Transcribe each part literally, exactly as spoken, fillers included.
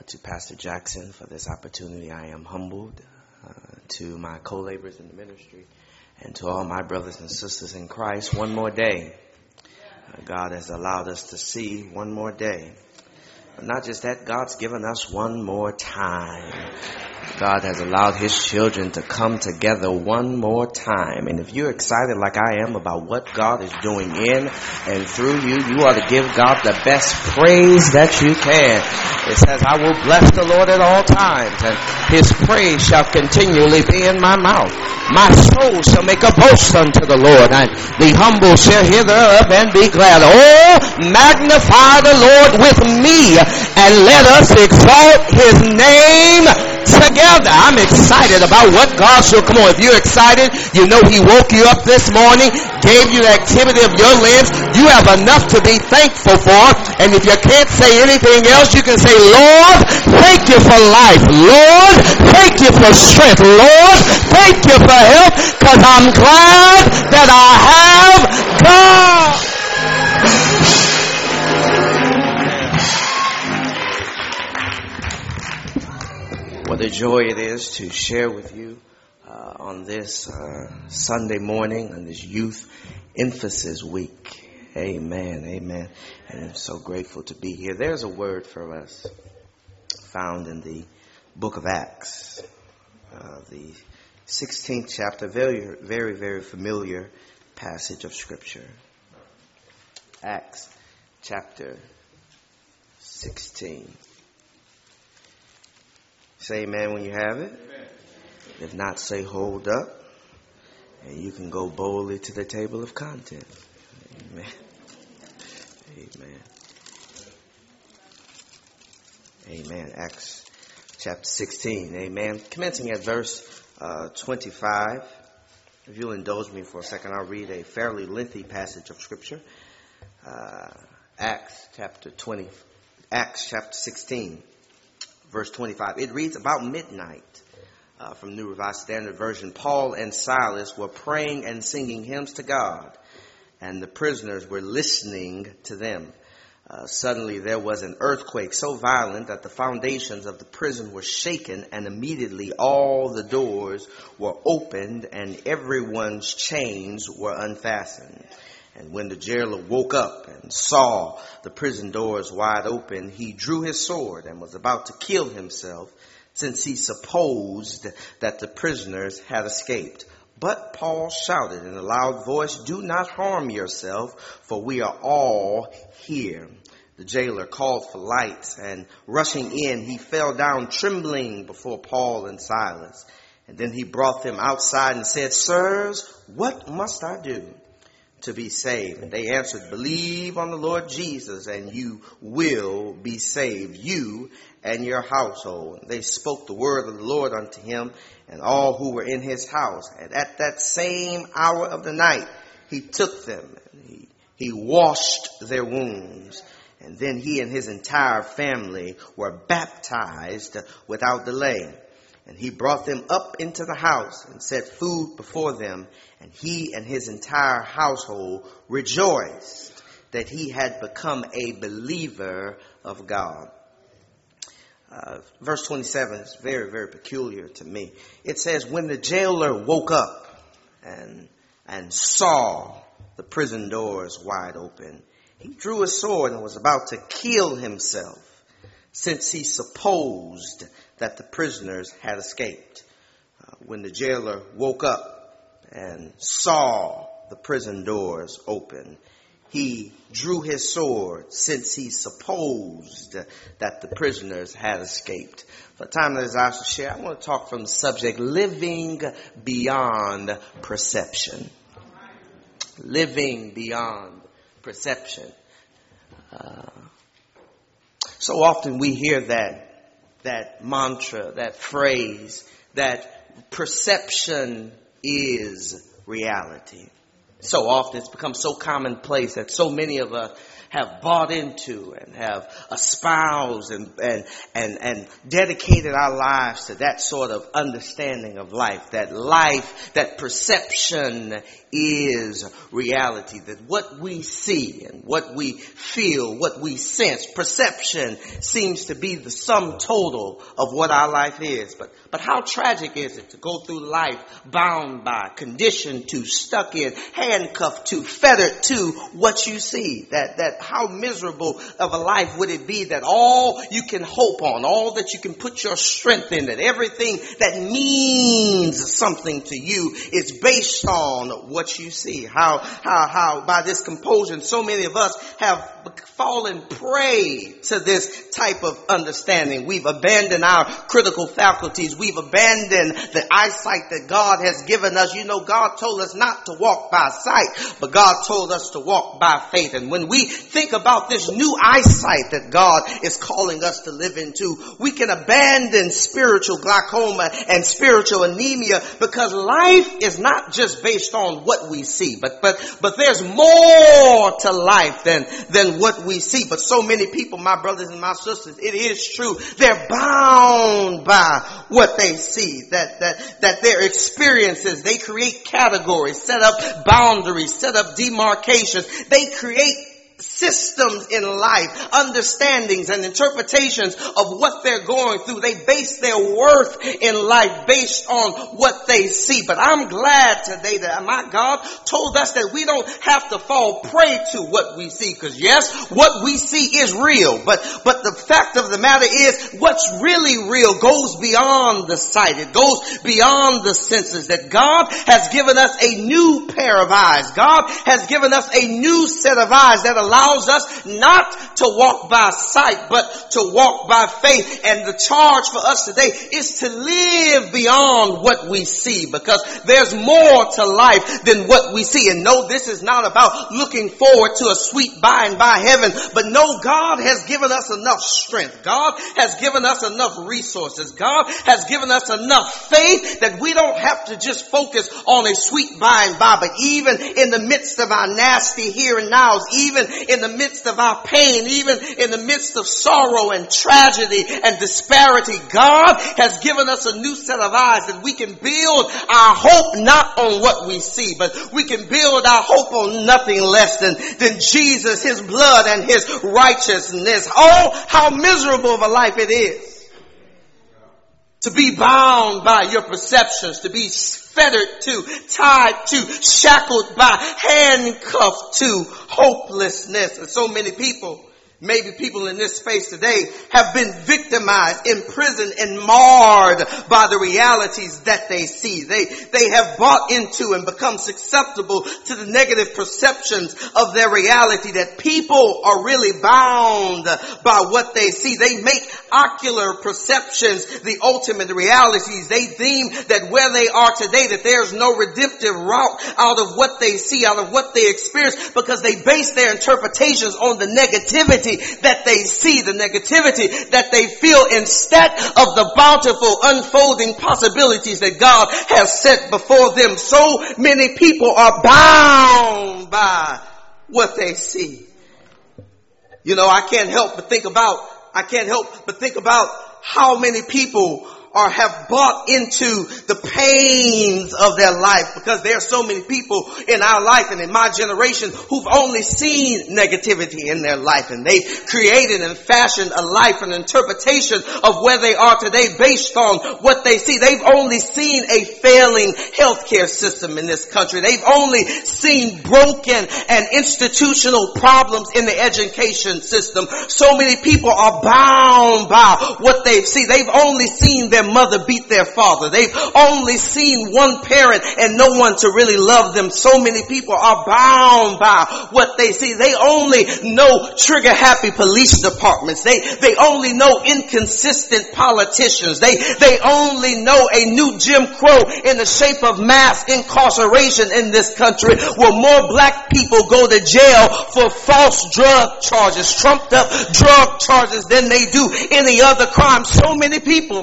to Pastor Jackson for this opportunity. I am humbled uh, to my co-laborers in the ministry and to all my brothers and sisters in Christ. One more day. Uh, God has allowed us to see one more day. But not just that, God's given us one more time. God has allowed his children to come together one more time. And if you're excited like I am about what God is doing in and through you, you ought to give God the best praise that you can. It says, I will bless the Lord at all times, and his praise shall continually be in my mouth. My soul shall make a boast unto the Lord, and the humble shall hear thereof and be glad. Oh, magnify the Lord with me, and let us exalt his name together. I'm excited about what God shall. Come on, if you're excited, you know he woke you up this morning, gave you the activity of your limbs. You have enough to be thankful for. And if you can't say anything else, you can say, Lord, thank you for life. Lord, thank you for strength. Lord, thank you for help, because I'm glad that I have God. What a joy it is to share with you uh, on this uh, Sunday morning, on this Youth Emphasis Week. Amen, amen. And I'm so grateful to be here. There's a word for us found in the book of Acts, uh, the sixteenth chapter, very, very, very familiar passage of Scripture. Acts chapter sixteen. Say amen when you have it. Amen. If not, say hold up. And you can go boldly to the table of content. Amen. Amen. Amen. Acts chapter sixteen. Amen. Commencing at verse uh, twenty-five. If you'll indulge me for a second, I'll read a fairly lengthy passage of Scripture. Uh, Acts chapter twenty. Acts chapter sixteen. Verse twenty-five, it reads, about midnight, uh, from New Revised Standard Version, Paul and Silas were praying and singing hymns to God, and the prisoners were listening to them. Uh, suddenly there was an earthquake so violent that the foundations of the prison were shaken, and immediately all the doors were opened and everyone's chains were unfastened. And when the jailer woke up and saw the prison doors wide open, he drew his sword and was about to kill himself, since he supposed that the prisoners had escaped. But Paul shouted in a loud voice, do not harm yourself, for we are all here. The jailer called for lights, and rushing in, he fell down trembling before Paul and Silas. And then he brought them outside and said, sirs, what must I do to be saved? And they answered, believe on the Lord Jesus, and you will be saved, you and your household. And they spoke the word of the Lord unto him and all who were in his house. And at that same hour of the night, he took them, and he, he washed their wounds. And then he and his entire family were baptized without delay. And he brought them up into the house and set food before them. And he and his entire household rejoiced that he had become a believer of God. Uh, verse twenty-seven is very, very peculiar to me. It says, when the jailer woke up and, and saw the prison doors wide open, he drew his sword and was about to kill himself, since he supposed that the prisoners had escaped. Uh, when the jailer woke up and saw the prison doors open, he drew his sword, since he supposed that the prisoners had escaped. For time that is ours to share, I want to talk from the subject, living beyond perception. Living beyond perception. Uh, so often we hear that that mantra, that phrase, that perception is reality. So often it's become so commonplace that so many of us have bought into and have espoused and, and, and, and dedicated our lives to that sort of understanding of life, that life, that perception is reality, that what we see and what we feel, what we sense, perception seems to be the sum total of what our life is. But, but how tragic is it to go through life bound by, conditioned to, stuck in, handcuffed to, fettered to what you see? That, that how miserable of a life would it be that all you can hope on, all that you can put your strength in, that everything that means something to you is based on what you see. How, how, how by this compulsion, so many of us have fallen prey to this type of understanding. We've abandoned our critical faculties. We've abandoned the eyesight that God has given us. You know, God told us not to walk by sight, but God told us to walk by faith. And when we think about this new eyesight that God is calling us to live into, we can abandon spiritual glaucoma and spiritual anemia, because life is not just based on what we see, but but but there's more to life than than what we see. But so many people, my brothers and my sisters, it is true, they're bound by what they see, that that that their experiences, they create categories, set up boundaries, set up demarcations, they create systems in life, understandings and interpretations of what they're going through. They base their worth in life based on what they see. But I'm glad today that my God told us that we don't have to fall prey to what we see. Because yes, what we see is real. But, but the fact of the matter is, what's really real goes beyond the sight. It goes beyond the senses. That God has given us a new pair of eyes. God has given us a new set of eyes that allows us not to walk by sight, but to walk by faith. And the charge for us today is to live beyond what we see, because there's more to life than what we see. And no, this is not about looking forward to a sweet by and by heaven, but no, God has given us enough strength. God has given us enough resources. God has given us enough faith that we don't have to just focus on a sweet by and by, but even in the midst of our nasty here and nows, even in the midst of our pain, even in the midst of sorrow and tragedy and disparity, God has given us a new set of eyes that we can build our hope not on what we see, but we can build our hope on nothing less than, than Jesus, his blood and his righteousness. Oh, how miserable of a life it is to be bound by your perceptions, to be fettered to, tied to, shackled by, handcuffed to hopelessness. And so many people, maybe people in this space today, have been victimized, imprisoned, and marred by the realities that they see. They, they have bought into and become susceptible to the negative perceptions of their reality, that people are really bound by what they see. They make ocular perceptions the ultimate realities. They deem that where they are today, that there's no redemptive route out of what they see, out of what they experience, because they base their interpretations on the negativity that they see, the negativity that they feel, instead of the bountiful unfolding possibilities that God has set before them. So many people are bound by what they see. You know, I can't help but think about, I can't help but think about how many people or have bought into the pains of their life, because there are so many people in our life and in my generation who've only seen negativity in their life, and they've created and fashioned a life, an interpretation of where they are today based on what they see. They've only seen a failing healthcare system in this country. They've only seen broken and institutional problems in the education system. So many people are bound by what they see. They've only seen their mother beat their father. They've only seen one parent and no one to really love them. So many people are bound by what they see. They only know trigger happy police departments. They, they only know inconsistent politicians. They, they only know a new Jim Crow in the shape of mass incarceration in this country, where more black people go to jail for false drug charges, trumped up drug charges, than they do any other crime. So many people, my brothers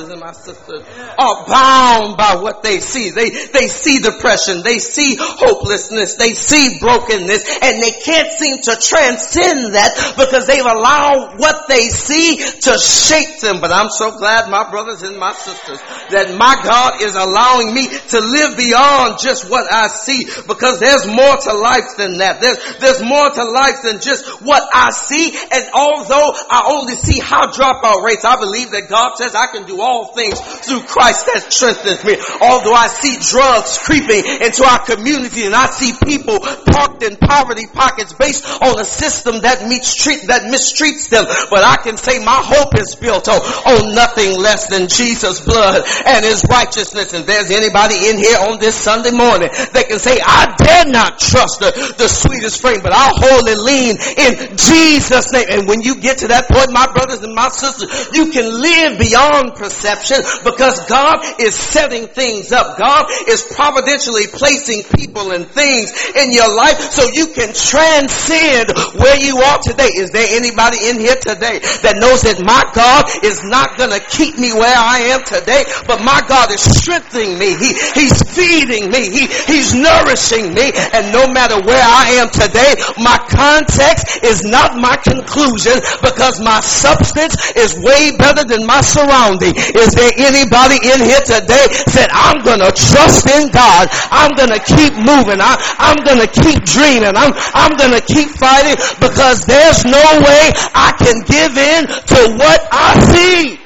brothers and my sisters are bound by what they see. They, they see depression. They see hopelessness. They see brokenness, and they can't seem to transcend that because they've allowed what they see to shape them. But I'm so glad, my brothers and my sisters, that my God is allowing me to live beyond just what I see, because there's more to life than that. There's, there's more to life than just what I see. And although I only see high dropout rates, I believe that God says I can do all things through Christ that strengthens me. Although I see drugs creeping into our community, and I see people parked in poverty pockets based on a system that meets treat, that mistreats them, but I can say my hope is built on, on nothing less than Jesus' blood and his righteousness. And there's anybody in here on this Sunday morning that can say, I dare not trust the, the sweetest frame, but I'll wholly lean in Jesus' name. And when you get to that point, my brothers and my sisters, you can live beyond perception, because God is setting things up. God is providentially placing people and things in your life so you can transcend where you are today. Is there anybody in here today that knows that my God is not going to keep me where I am today, but my God is strengthening me. He, he's feeding me. He, he's nourishing me. And no matter where I am today, my context is not my conclusion, because my substance is way better than my surrounding. Is there anybody in here today that I'm going to trust in God? I'm going to keep moving. I, I'm going to keep dreaming. I'm, I'm going to keep fighting, because there's no way I can give in to what I see.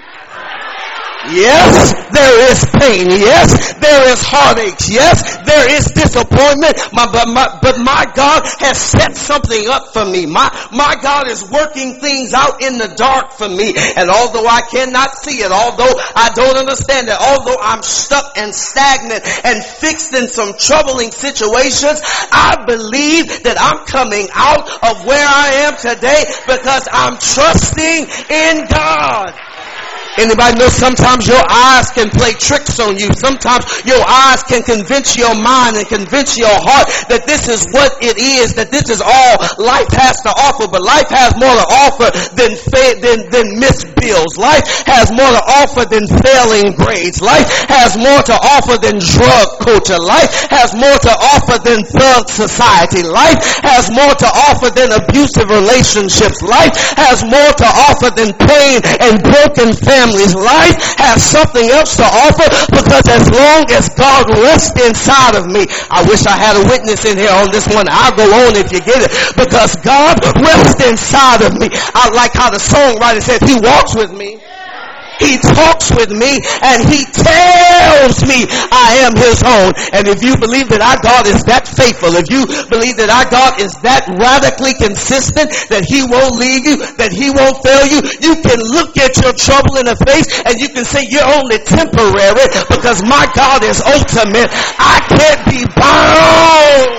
Yes, there is pain. Yes, there is heartaches. Yes, there is disappointment. My, but, my, but my God has set something up for me. My, my God is working things out in the dark for me. And although I cannot see it, although I don't understand it, although I'm stuck and stagnant and fixed in some troubling situations, I believe that I'm coming out of where I am today because I'm trusting in God. Anybody know sometimes your eyes can play tricks on you? Sometimes your eyes can convince your mind and convince your heart that this is what it is, that this is all life has to offer. But life has more to offer than fa- than, than missed bills. Life has more to offer than failing grades. Life has more to offer than drug culture. Life has more to offer than thug society. Life has more to offer than abusive relationships. Life has more to offer than pain and broken families. Life has something else to offer, because as long as God rests inside of me, I wish I had a witness in here on this one. I'll go on if you get it. Because God rests inside of me. I like how the songwriter said, he walks with me. He talks with me, and he tells me I am his own. And if you believe that our God is that faithful, if you believe that our God is that radically consistent, that he won't leave you, that he won't fail you, you can look at your trouble in the face and you can say you're only temporary, because my God is ultimate. I can't be bound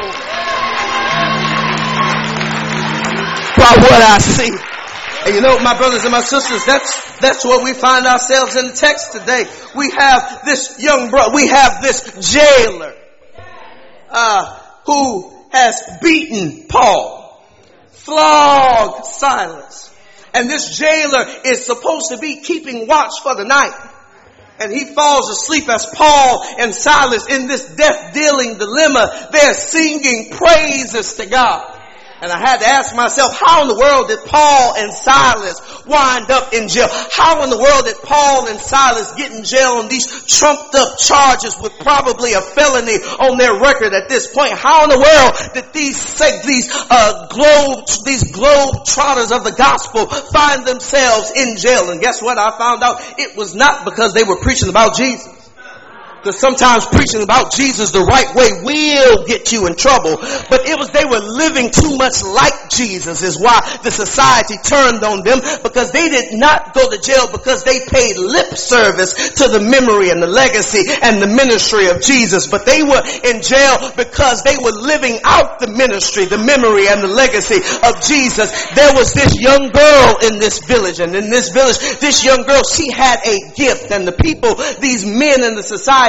by what I see. And you know, my brothers and my sisters, that's, that's where we find ourselves in the text today. We have this young brother, we have this jailer, uh, who has beaten Paul, flogged Silas. And this jailer is supposed to be keeping watch for the night. And he falls asleep as Paul and Silas, in this death-dealing dilemma, they're singing praises to God. And I had to ask myself, how in the world did Paul and Silas wind up in jail? How in the world did Paul and Silas get in jail on these trumped up charges with probably a felony on their record at this point? How in the world did these these uh, globe these globe trotters of the gospel find themselves in jail? And guess what? I found out it was not because they were preaching about Jesus. Because sometimes preaching about Jesus the right way will get you in trouble. But it was they were living too much like Jesus is why the society turned on them, because they did not go to jail because they paid lip service to the memory and the legacy and the ministry of Jesus. But they were in jail because they were living out the ministry, the memory and the legacy of Jesus. There was this young girl in this village, and in this village, this young girl, she had a gift, and the people, these men in the society,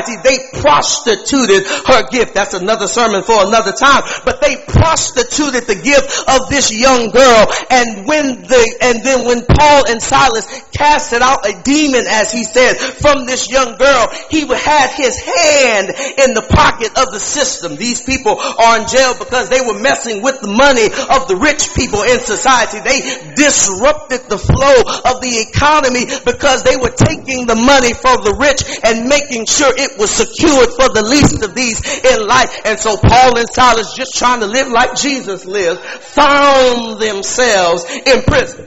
society, they prostituted her gift. That's another sermon for another time. But they prostituted the gift of this young girl. And when the, and then when Paul and Silas casted out a demon, as he said, from this young girl, he had his hand in the pocket of the system. These people are in jail because they were messing with the money of the rich people in society. They disrupted the flow of the economy because they were taking the money from the rich and making sure it was secured for the least of these in life. And so Paul and Silas, just trying to live like Jesus lived, found themselves in prison.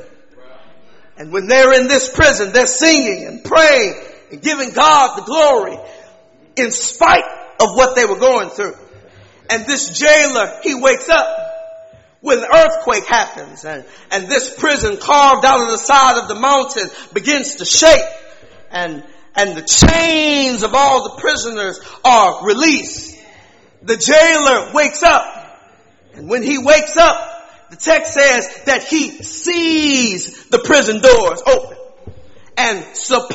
And when they're in this prison, they're singing and praying and giving God the glory in spite of what they were going through. And this jailer, he wakes up when an earthquake happens, and, and this prison carved out of the side of the mountain begins to shake, and, and the chains of all the prisoners are released. The jailer wakes up, and when he wakes up, the text says that he sees the prison doors open and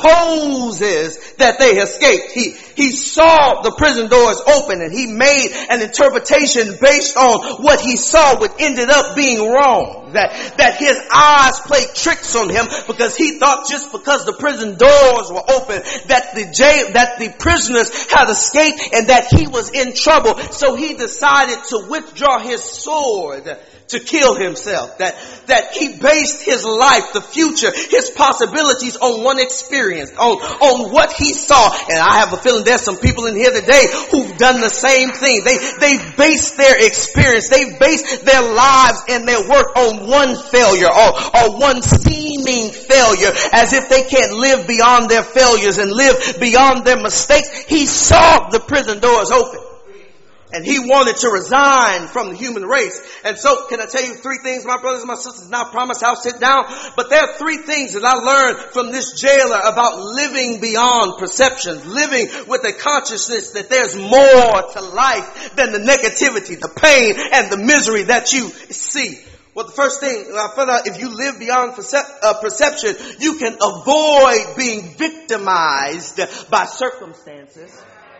supposes that they escaped. He, he saw the prison doors open, and he made an interpretation based on what he saw, which ended up being wrong. That, that his eyes played tricks on him because he thought just because the prison doors were open that the jail, that the prisoners had escaped and that he was in trouble. So he decided to withdraw his sword to kill himself. That, that he based his life, the future, his possibilities on one experience, on, on what he saw. And I have a feeling there's some people in here today who've done the same thing. They, they based their experience, they based their lives and their work on one failure or, or one seeming failure, as if they can't live beyond their failures and live beyond their mistakes. He saw the prison doors open, and he wanted to resign from the human race. And so, can I tell you three things, my brothers and my sisters? And I promise I'll sit down. But there are three things that I learned from this jailer about living beyond perceptions, living with a consciousness that there's more to life than the negativity, the pain, and the misery that you see. Well, the first thing I found out, if you live beyond percep- uh, perception, you can avoid being victimized by circumstances.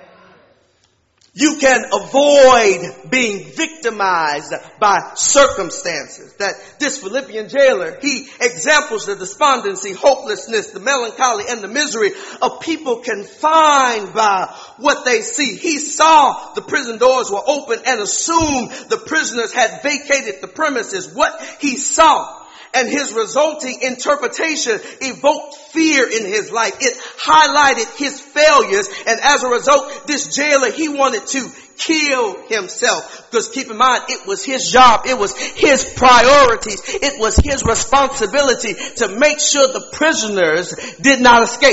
You can avoid being victimized by circumstances. That this Philippian jailer, he examples the despondency, hopelessness, the melancholy, and the misery of people confined by what they see. He saw the prison doors were open and assumed the prisoners had vacated the premises. What he saw and his resulting interpretation evoked fear in his life. It highlighted his failures, and as a result, this jailer, he wanted to kill himself. Because keep in mind, it was his job, it was his priorities, it was his responsibility to make sure the prisoners did not escape.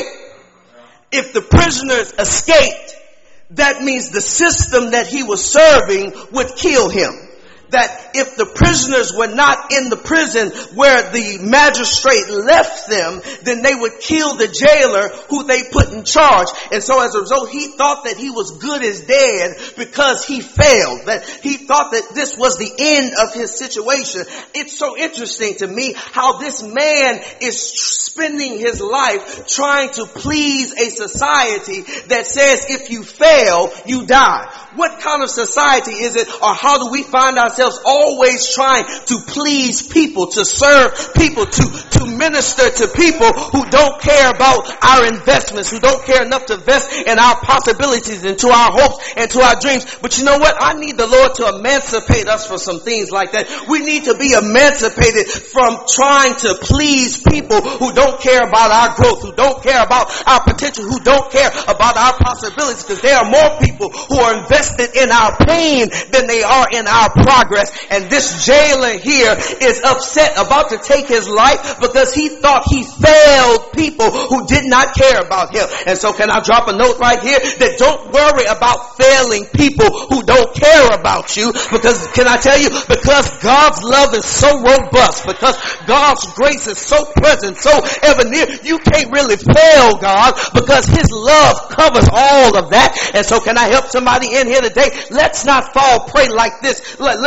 If the prisoners escaped, that means the system that he was serving would kill him. That if the prisoners were not in the prison where the magistrate left them, then they would kill the jailer who they put in charge. And so as a result, he thought that he was good as dead because he failed. That he thought that this was the end of his situation. It's so interesting to me how this man is spending his life trying to please a society that says if you fail, you die. What kind of society is it, or how do we find ourselves always trying to please people, to serve people, to, to minister to people who don't care about our investments, who don't care enough to invest in our possibilities, into our hopes, and to our dreams? But you know what? I need the Lord to emancipate us from some things like that. We need to be emancipated from trying to please people who don't care about our growth, who don't care about our potential, who don't care about our possibilities, because there are more people who are invested in our pain than they are in our progress. And this jailer here is upset, about to take his life, because he thought he failed people who did not care about him. And so can I drop a note right here that don't worry about failing people who don't care about you, because can I tell you, because God's love is so robust, because God's grace is so present, so ever near, you can't really fail God, because his love covers all of that. And so can I help somebody in here today? Let's not fall prey like this. Let's not be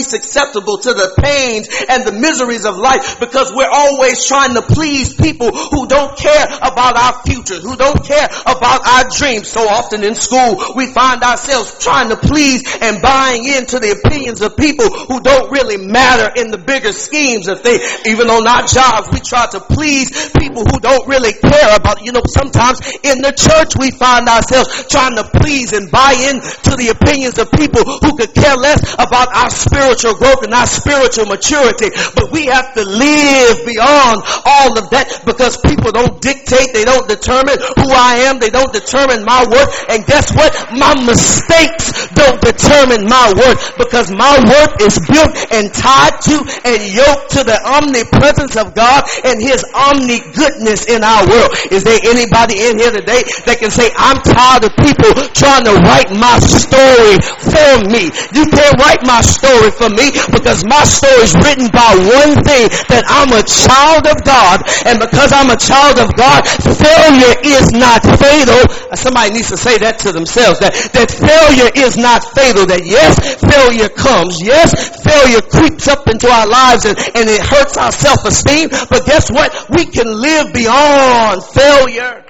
be susceptible to the pains and the miseries of life because we're always trying to please people who don't care about our future, who don't care about our dreams. So often in school, we find ourselves trying to please and buying into the opinions of people who don't really matter in the bigger schemes of things. Even on our jobs, we try to please people who don't really care about, you know, sometimes in the church we find ourselves trying to please and buy into the opinions of people who could care less about our spiritual growth and our spiritual maturity. But we have to live beyond all of that because people don't dictate, they don't determine who I am, they don't determine my worth. And guess what? My mistakes don't determine my worth because my worth is built and tied to and yoked to the omnipresence of God and His omni-goodness in our world. Is there anybody in here today that can say, I'm tired of people trying to write my story for me? You can't write my story for me because my story is written by one thing, that I'm a child of God. And because I'm a child of God, failure is not fatal. Somebody needs to say that to themselves, that, that failure is not fatal. That yes, failure comes. Yes, failure creeps up into our lives and, and it hurts our self-esteem. But guess what? We can live beyond failure.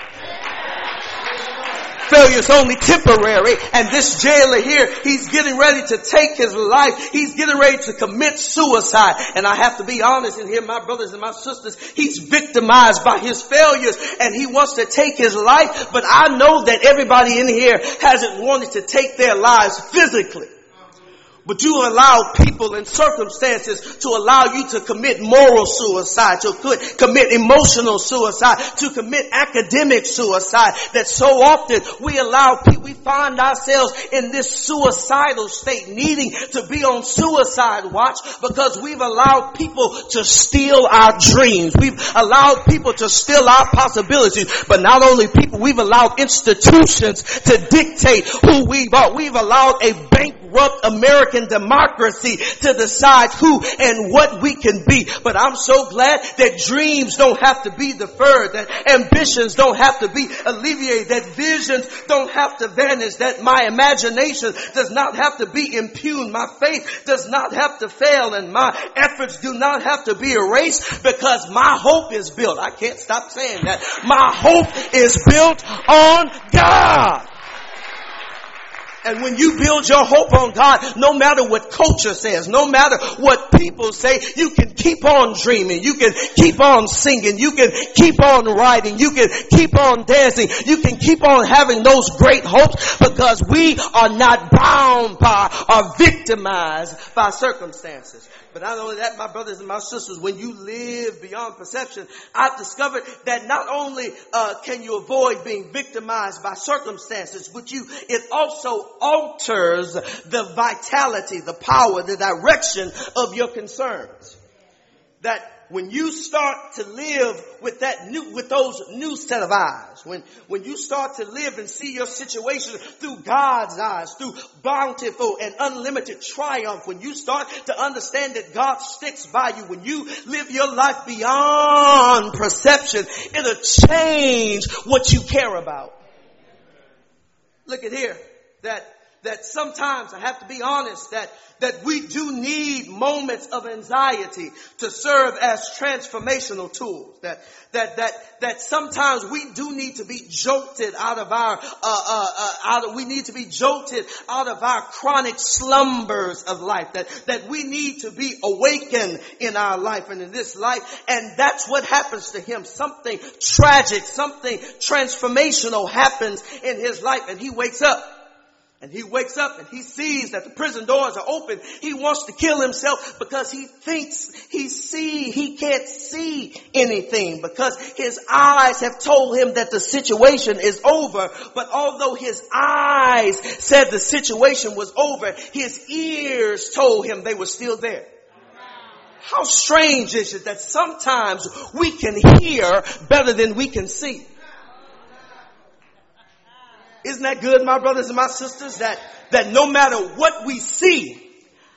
Failure is only temporary, and this jailer here, he's getting ready to take his life. He's getting ready to commit suicide. And I have to be honest in here, my brothers and my sisters, he's victimized by his failures and he wants to take his life. But I know that everybody in here hasn't wanted to take their lives physically. But you allow people and circumstances to allow you to commit moral suicide, to commit emotional suicide, to commit academic suicide. That so often we allow people, we find ourselves in this suicidal state, needing to be on suicide watch because we've allowed people to steal our dreams. We've allowed people to steal our possibilities. But not only people, we've allowed institutions to dictate who we are. We've allowed a bankrupt American democracy to decide who and what we can be. But I'm so glad that dreams don't have to be deferred, that ambitions don't have to be alleviated, that visions don't have to vanish, that my imagination does not have to be impugned, my faith does not have to fail, and my efforts do not have to be erased because my hope is built. I can't stop saying that. My hope is built on God. And when you build your hope on God, no matter what culture says, no matter what people say, you can keep on dreaming. You can keep on singing. You can keep on writing. You can keep on dancing. You can keep on having those great hopes because we are not bound by or victimized by circumstances. But not only that, my brothers and my sisters, when you live beyond perception, I've discovered that not only uh, can you avoid being victimized by circumstances, but you, it also alters the vitality, the power, the direction of your concerns. That when you start to live with that new, with those new set of eyes, when, when you start to live and see your situation through God's eyes, through bountiful and unlimited triumph, when you start to understand that God sticks by you, when you live your life beyond perception, it'll change what you care about. Look at here, that that sometimes I have to be honest that that we do need moments of anxiety to serve as transformational tools. That that that that sometimes we do need to be jolted out of our uh, uh, uh out of we need to be jolted out of our chronic slumbers of life. That that we need to be awakened in our life and in this life. And that's what happens to him. Something tragic, something transformational happens in his life, and he wakes up. And he wakes up and he sees that the prison doors are open. He wants to kill himself because he thinks he see, he can't see anything because his eyes have told him that the situation is over. But although his eyes said the situation was over, his ears told him they were still there. How strange is it that sometimes we can hear better than we can see? Isn't that good, my brothers and my sisters, that, that no matter what we see,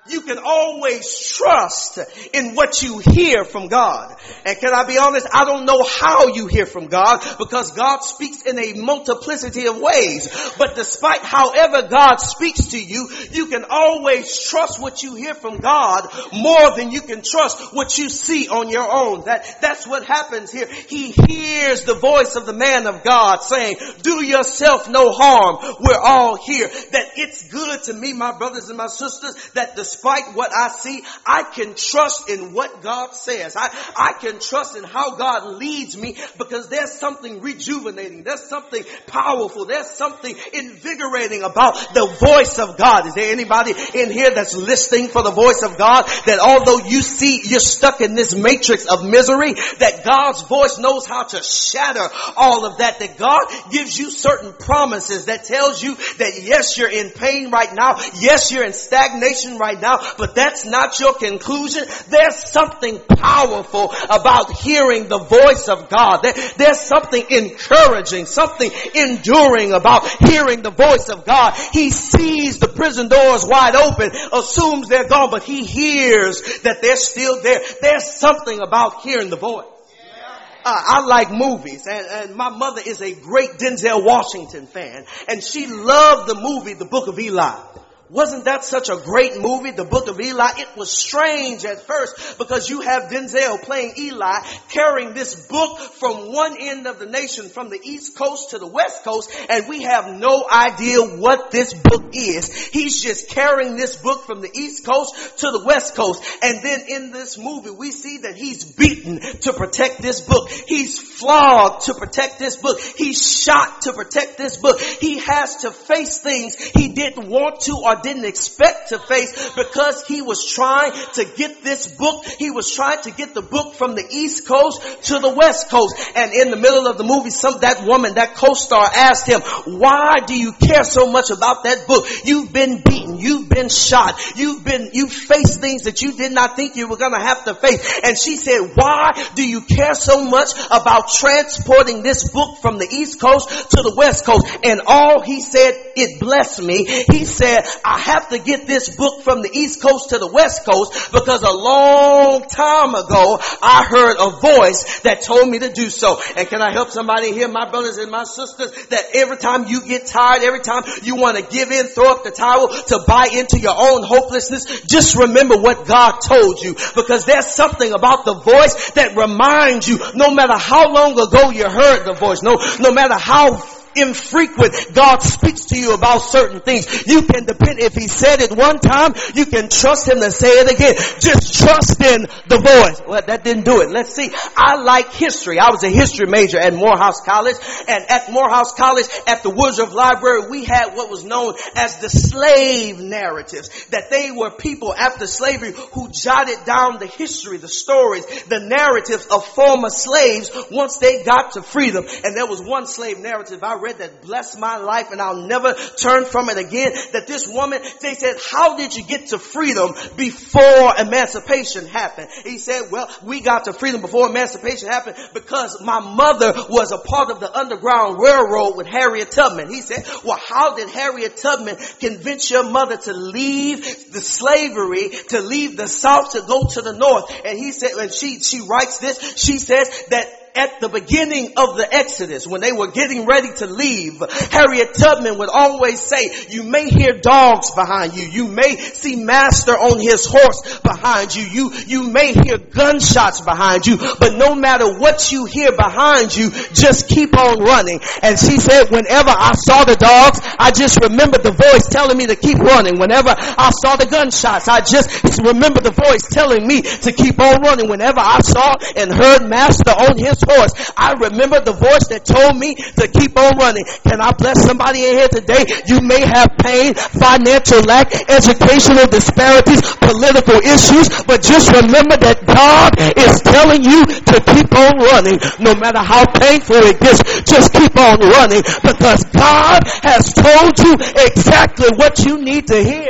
you can always trust in what you hear from God. And can I be honest? I don't know how you hear from God, because God speaks in a multiplicity of ways. But despite however God speaks to you, you can always trust what you hear from God more than you can trust what you see on your own. That, that's what happens here. He hears the voice of the man of God saying, do yourself no harm. We're all here. That it's good to me, my brothers and my sisters, that despite Despite what I see, I can trust in what God says. I, I can trust in how God leads me, because there's something rejuvenating. There's something powerful. There's something invigorating about the voice of God. Is there anybody in here that's listening for the voice of God? That although you see you're stuck in this matrix of misery, that God's voice knows how to shatter all of that. That God gives you certain promises that tells you that yes, you're in pain right now. Yes, you're in stagnation right now. But that's not your conclusion. There's something powerful about hearing the voice of God. There's something encouraging, something enduring about hearing the voice of God. He sees the prison doors wide open, assumes they're gone, but he hears that they're still there. There's something about hearing the voice. Uh, I like movies, and, and my mother is a great Denzel Washington fan, and she loved the movie The Book of Eli. Wasn't that such a great movie, The Book of Eli? It was strange at first, because you have Denzel playing Eli, carrying this book from one end of the nation, from the East Coast to the West Coast, and we have no idea what this book is. He's just carrying this book from the East Coast to the West Coast. And then in this movie, we see that he's beaten to protect this book. He's flogged to protect this book. He's shot to protect this book. He has to face things he didn't want to or didn't expect to face, because he was trying to get this book. He was trying to get the book from the East Coast to the West Coast. And in the middle of the movie, some that woman, that co-star, asked him, why do you care so much about that book? You've been beaten. You've been shot. You've been, you faced things that you did not think you were going to have to face. And she said, why do you care so much about transporting this book from the East Coast to the West Coast? And all he said, it blessed me. He said, I have to get this book from the East Coast to the West Coast, because a long time ago, I heard a voice that told me to do so. And can I help somebody here, my brothers and my sisters, that every time you get tired, every time you want to give in, throw up the towel, to buy into your own hopelessness, just remember what God told you, because there's something about the voice that reminds you, no matter how long ago you heard the voice, no, no matter how infrequent God speaks to you about certain things, you can depend. If he said it one time, you can trust him to say it again. Just trust in the voice. Well, that didn't do it. Let's see. I like history. I was a history major at Morehouse College, and at Morehouse College, at the Woodruff Library, we had what was known as the slave narratives. That they were people after slavery who jotted down the history, the stories, the narratives of former slaves once they got to freedom. And there was one slave narrative I read that blessed my life, and I'll never turn from it again. That this woman, they said, how did you get to freedom before emancipation happened? He said, well, we got to freedom before emancipation happened because my mother was a part of the Underground Railroad with Harriet Tubman. He said, well, how did Harriet Tubman convince your mother to leave the slavery, to leave the South, to go to the North? And he said, and she, she writes this, she says that at the beginning of the Exodus, when they were getting ready to leave, Harriet Tubman would always say, you may hear dogs behind you. You may see Master on his horse behind you. You, you may hear gunshots behind you. But no matter what you hear behind you, just keep on running. And she said, whenever I saw the dogs, I just remembered the voice telling me to keep running. Whenever I saw the gunshots, I just remembered the voice telling me to keep on running. Whenever I saw and heard Master on his horse, I remember the voice that told me to keep on running. Can I bless somebody in here today? You may have pain, financial lack, educational disparities, political issues, but just remember that God is telling you to keep on running. No matter how painful it gets, just keep on running, because God has told you exactly what you need to hear.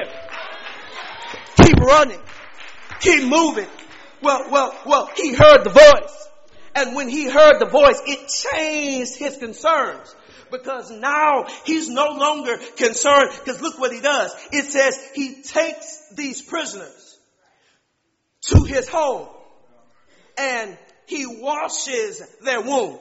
Keep running. Keep moving. Well, well, well, he heard the voice. And when he heard the voice, it changed his concerns. Because now he's no longer concerned. Because look what he does. It says he takes these prisoners to his home and he washes their wounds.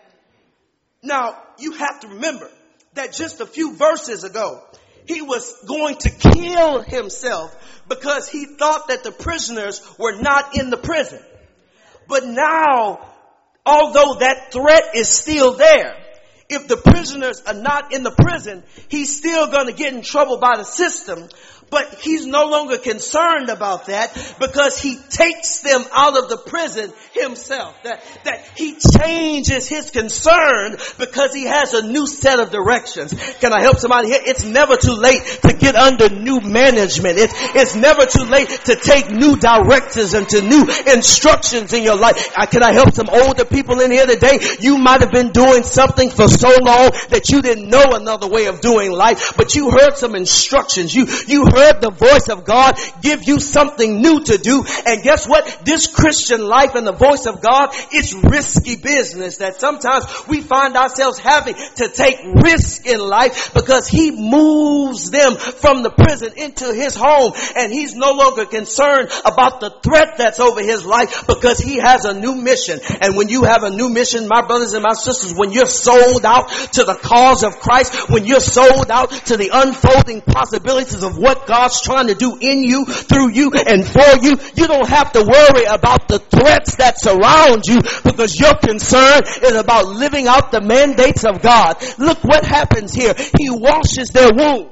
Now, you have to remember that just a few verses ago, he was going to kill himself because he thought that the prisoners were not in the prison. But now, although that threat is still there, if the prisoners are not in the prison, he's still going to get in trouble by the system. But he's no longer concerned about that because he takes them out of the prison himself. That, that he changes his concern because he has a new set of directions. Can I help somebody here? It's never too late to get under new management. It's, it's never too late to take new directives and to new instructions in your life. I, can I help some older people in here today? You might have been doing something for so long that you didn't know another way of doing life, but you heard some instructions. You, you heard the voice of God give you something new to do. And guess what? This Christian life and the voice of God, it's risky business that sometimes we find ourselves having to take risk in life because he moves them from the prison into his home and he's no longer concerned about the threat that's over his life because he has a new mission. And when you have a new mission, my brothers and my sisters, when you're sold out to the cause of Christ, when you're sold out to the unfolding possibilities of what God's trying to do in you, through you, and for you, you don't have to worry about the threats that surround you because your concern is about living out the mandates of God. Look what happens here. He washes their wounds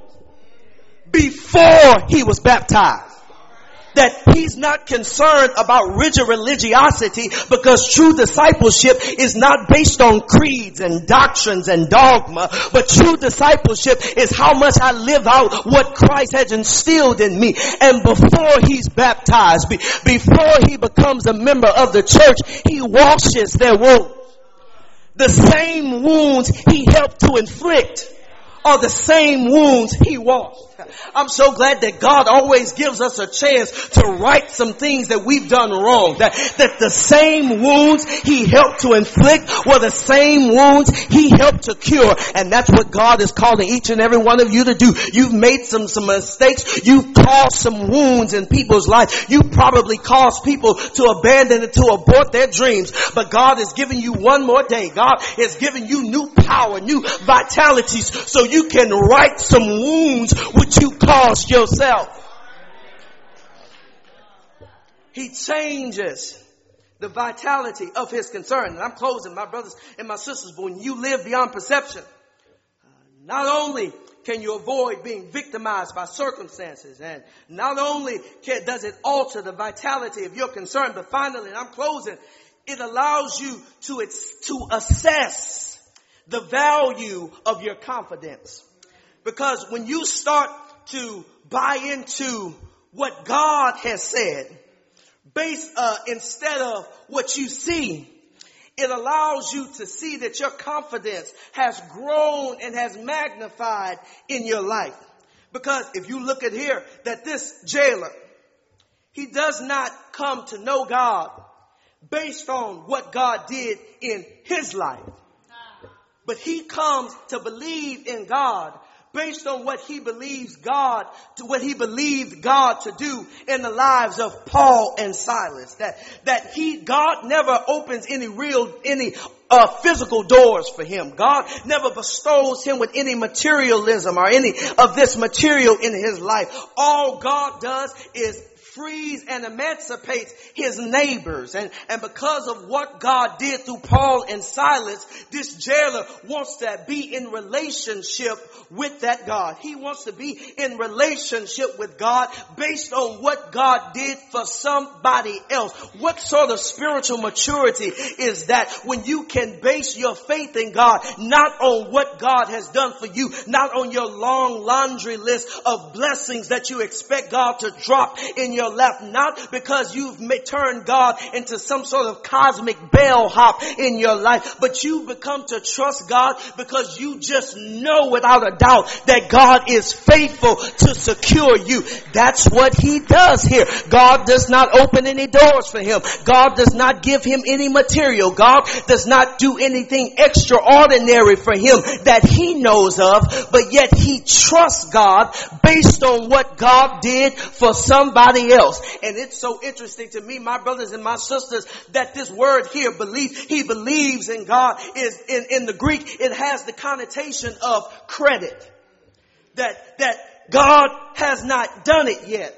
before he was baptized. That he's not concerned about rigid religiosity because true discipleship is not based on creeds and doctrines and dogma, but true discipleship is how much I live out what Christ has instilled in me. And before he's baptized, be, before he becomes a member of the church, he washes their wounds. The same wounds he helped to inflict are the same wounds he washed. I'm so glad that God always gives us a chance to right some things that we've done wrong. That, that the same wounds he helped to inflict were the same wounds he helped to cure. And that's what God is calling each and every one of you to do. You've made some, some mistakes. You've caused some wounds in people's life. You probably caused people to abandon and to abort their dreams. But God is giving you one more day. God is giving you new power, new vitalities so you can right some wounds which you caused yourself. He changes the vitality of his concern. And I'm closing, my brothers and my sisters, but when you live beyond perception, uh, not only can you avoid being victimized by circumstances, and not only can, does it alter the vitality of your concern, but finally, and I'm closing, it allows you to, to assess the value of your confidence. Because when you start to buy into what God has said, based uh, instead of what you see, it allows you to see that your confidence has grown and has magnified in your life. Because if you look at here, that this jailer, he does not come to know God based on what God did in his life, but he comes to believe in God based on what he believes God, to what he believed God to do in the lives of Paul and Silas. That, that he, God never opens any real, any uh, physical doors for him. God never bestows him with any materialism or any of this material in his life. All God does is frees and emancipates his neighbors. And, and because of what God did through Paul and Silas, this jailer wants to be in relationship with that God. He wants to be in relationship with God based on what God did for somebody else. What sort of spiritual maturity is that when you can base your faith in God not on what God has done for you, not on your long laundry list of blessings that you expect God to drop in your your lap, not because you've turned God into some sort of cosmic bellhop in your life, but you become to trust God because you just know without a doubt that God is faithful to secure you. That's what he does here. God does not open any doors for him. God does not give him any material. God does not do anything extraordinary for him that he knows of, but yet he trusts God based on what God did for somebody else. And it's so interesting to me, my brothers and my sisters, that this word here, belief, he believes in God, is in, in the Greek, it has the connotation of credit. That, that God has not done it yet,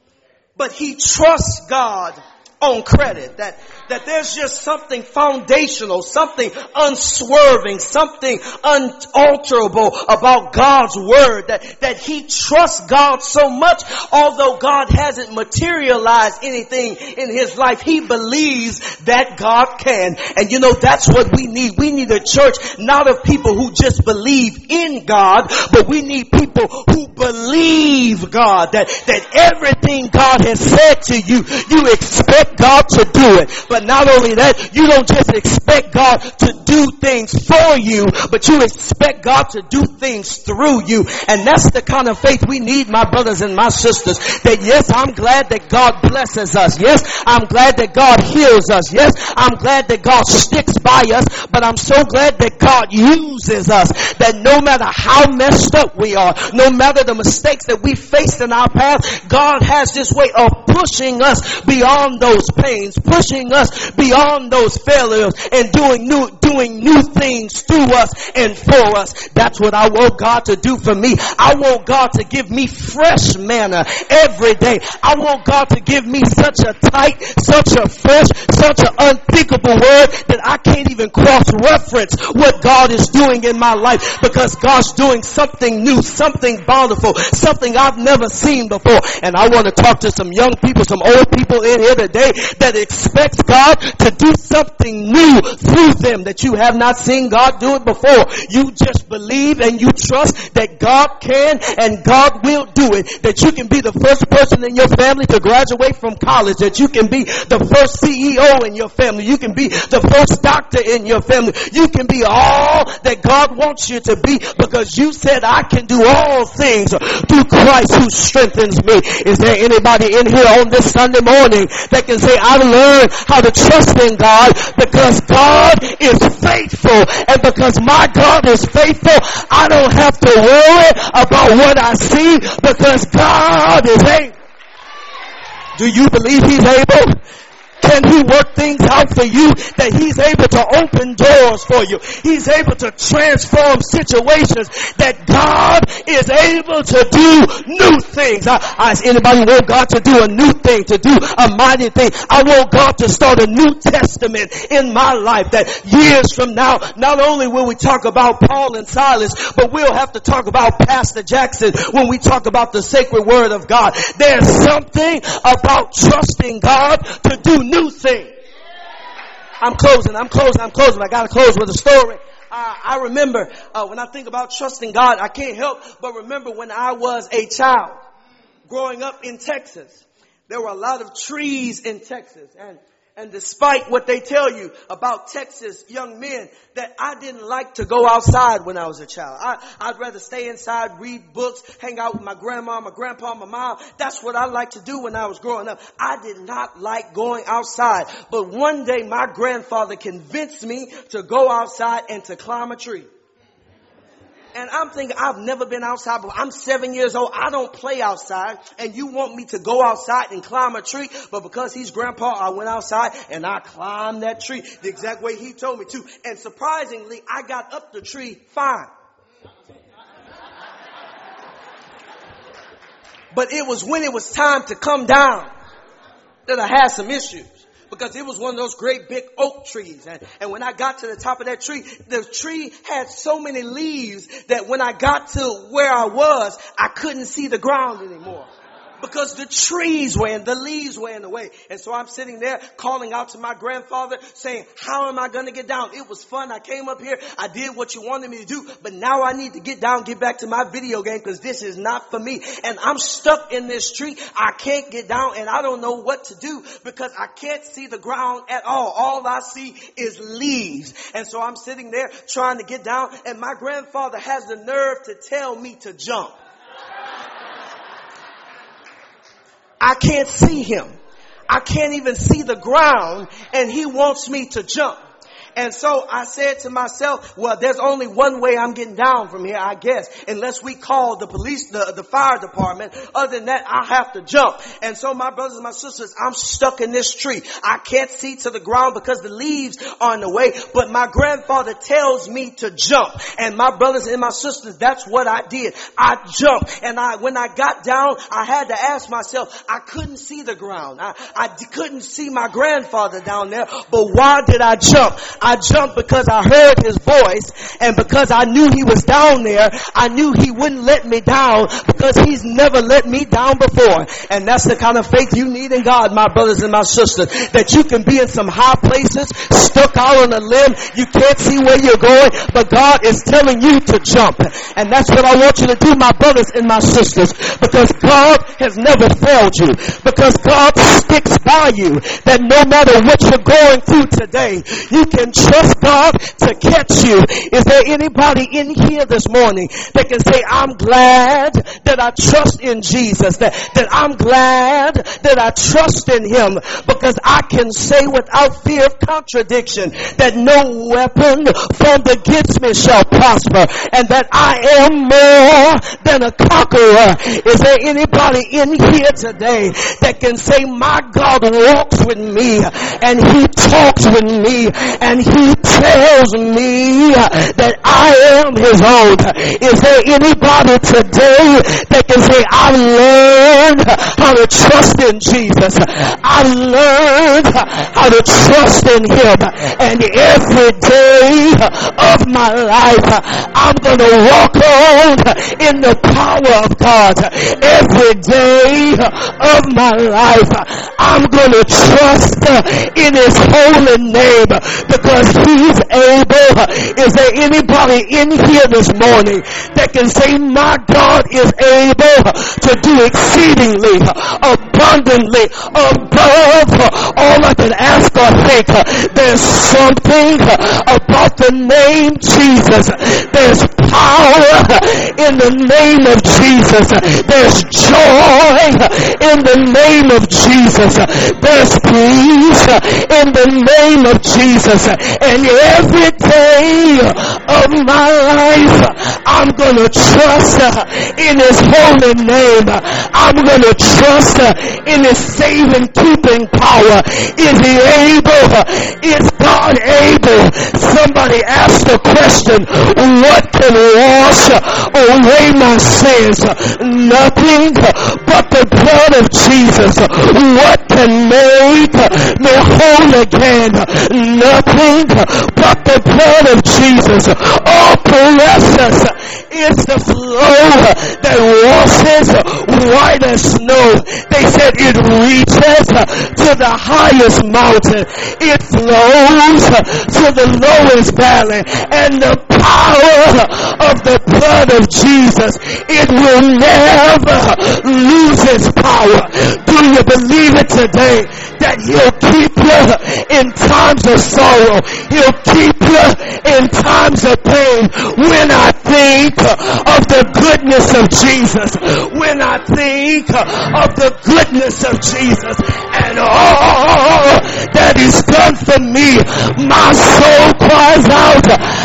but he trusts God on credit. That, that there's just something foundational, something unswerving, something unalterable about God's word, that, that he trusts God so much, although God hasn't materialized anything in his life, he believes that God can. And you know, that's what we need. We need a church not of people who just believe in God, but we need people who believe God, that, that everything God has said to you, you expect God to do it. But not only that, you don't just expect God to do things for you, but you expect God to do things through you. And that's the kind of faith we need, my brothers and my sisters. That yes, I'm glad that God blesses us. Yes, I'm glad that God heals us. Yes, I'm glad that God sticks by us. But I'm so glad that God uses us. That no matter how messed up we are, no matter the mistakes that we faced in our past, God has this way of pushing us beyond those pains, pushing us beyond those failures, and doing new, doing new things through us and for us. That's what I want God to do for me. I want God to give me fresh manna every day. I want God to give me such a tight, such a fresh, such an unthinkable word that I can't even cross-reference what God is doing in my life, because God's doing something new, something bountiful, something I've never seen before. And I want to talk to some young people, some old people in here today that expects God to do something new through them that you have not seen God do it before. You just believe and you trust that God can and God will do it. That you can be the first person in your family to graduate from college. That you can be the first C E O in your family. You can be the first doctor in your family. You can be all that God wants you to be, because you said, I can do all things through Christ who strengthens me. Is there anybody in here on this Sunday morning that can say, I've learned how to trust in God because God is faithful, and because my God is faithful, I don't have to worry about what I see, because God is able. Do you believe he's able? Can he work things out for you, that he's able to open doors for you? He's able to transform situations, that God is able to do new things. I, I, anybody want God to do a new thing, to do a mighty thing? I want God to start a New Testament in my life, that years from now, not only will we talk about Paul and Silas, but we'll have to talk about Pastor Jackson when we talk about the sacred word of God. There's something about trusting God to do new thing. I'm closing, I'm closing, I'm closing. I gotta close with a story. Uh, I remember, uh, when I think about trusting God, I can't help but remember when I was a child growing up in Texas. There were a lot of trees in Texas, and And despite what they tell you about Texas young men, that I didn't like to go outside when I was a child. I, I'd rather stay inside, read books, hang out with my grandma, my grandpa, my mom. That's what I liked to do when I was growing up. I did not like going outside. But one day my grandfather convinced me to go outside and to climb a tree. And I'm thinking, I've never been outside, but I'm seven years old. I don't play outside. And you want me to go outside and climb a tree? But because he's grandpa, I went outside and I climbed that tree the exact way he told me to. And surprisingly, I got up the tree fine. But it was when it was time to come down that I had some issues. Because it was one of those great big oak trees. And, and when I got to the top of that tree, the tree had so many leaves that when I got to where I was, I couldn't see the ground anymore. Because the trees were in, the leaves were in the way. And so I'm sitting there calling out to my grandfather saying, how am I going to get down? It was fun. I came up here. I did what you wanted me to do. But now I need to get down, get back to my video game because this is not for me. And I'm stuck in this tree. I can't get down and I don't know what to do because I can't see the ground at all. All I see is leaves. And so I'm sitting there trying to get down and my grandfather has the nerve to tell me to jump. I can't see him. I can't even see the ground and he wants me to jump. And so I said to myself, well, there's only one way I'm getting down from here, I guess, unless we call the police, the, the fire department. Other than that, I have to jump. And so my brothers and my sisters, I'm stuck in this tree. I can't see to the ground because the leaves are in the way, but my grandfather tells me to jump. And my brothers and my sisters, that's what I did. I jumped. And I, when I got down, I had to ask myself, I couldn't see the ground. I, I couldn't see my grandfather down there, but why did I jump? I jumped because I heard his voice and because I knew he was down there. I knew he wouldn't let me down because he's never let me down before. And that's the kind of faith you need in God, my brothers and my sisters, that you can be in some high places, stuck out on a limb. You can't see where you're going, but God is telling you to jump. And that's what I want you to do, my brothers and my sisters, because God has never failed you, because God sticks by you, that no matter what you're going through today, you can trust God to catch you. Is there anybody in here this morning that can say, I'm glad that I trust in Jesus, that, that I'm glad that I trust in him, because I can say without fear of contradiction that no weapon formed against me shall prosper, and that I am more than a conqueror. Is there anybody in here today that can say, my God walks with me and he talks with me and he tells me that I am his own? Is there anybody today that can say, I learned how to trust in Jesus. I learned how to trust in him, and every day of my life I'm going to walk on in the power of God. Every day of my life I'm going to trust in his holy name, because he's able. Is there anybody in here this morning that can say, my God is able to do exceedingly abundantly above all I can ask or think? There's something about the name Jesus. There's power in the name of Jesus. There's joy in the name of Jesus. There's peace in the name of Jesus. And every day of my life I'm gonna trust in his holy name. I'm gonna trust in his saving, keeping power. Is he able? Is God able? Somebody asked the question, what can wash away my sins? Nothing but the blood of Jesus. What can make me whole again? Nothing but the blood of Jesus. Oh, precious is the flow that washes white as snow. They said it reaches to the highest mountain. It flows to the lowest valley. And the power of the blood of Jesus, it will never lose its power. Do you believe it today? That he'll keep you in times of sorrow. He'll keep you in times of pain. When I think of the goodness of Jesus, when I think of the goodness of Jesus and all that he's done for me, my soul cries out,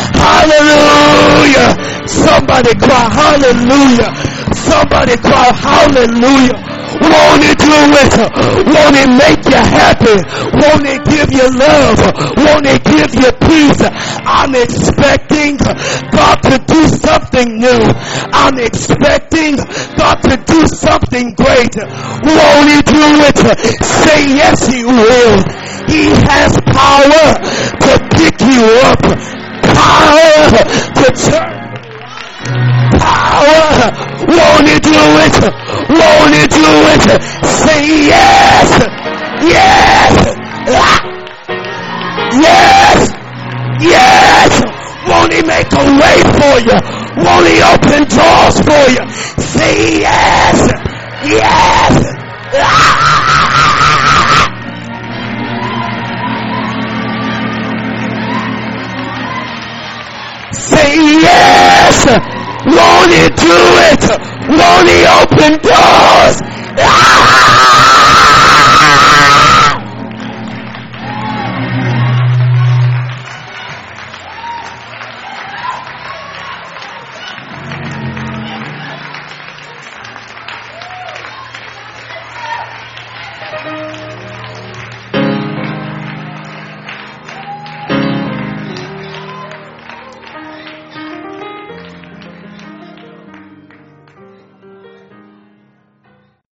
hallelujah. Somebody cry hallelujah. Somebody cry hallelujah. Won't he do it? Won't he make you happy? Won't he give you love? Won't he give you peace? I'm expecting God to do something new. I'm expecting God to do something great. Won't he do it? Say yes, he will. He has power to pick you up. Power to turn. Power. Won't he do it? Won't he do it? Say yes. Yes. Ah. Yes. Yes. Won't he make a way for you? Won't he open doors for you? Say yes. Yes. Ah. Say yes. Won't he do it? Won't he open doors? Ah!